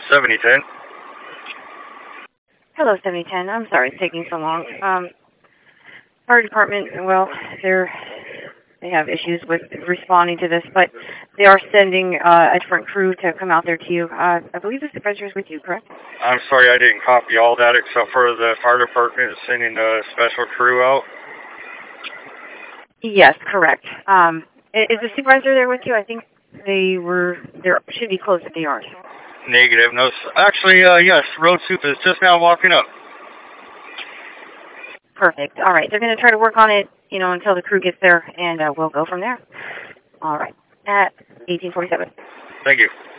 7010. Hello, 7010. I'm sorry it's taking so long. Fire department, well, they have issues with responding to this, but they are sending a different crew to come out there to you. I believe the supervisor is with you, correct? I'm sorry I didn't copy all that except for the fire department is sending a special crew out. Yes, correct. Is the supervisor there with you? I think they should be close if they aren't. Negative. No, actually, yes, Road Soup is just now walking up. Perfect. All right. They're going to try to work on it, until the crew gets there, and we'll go from there. All right. At 1847. Thank you.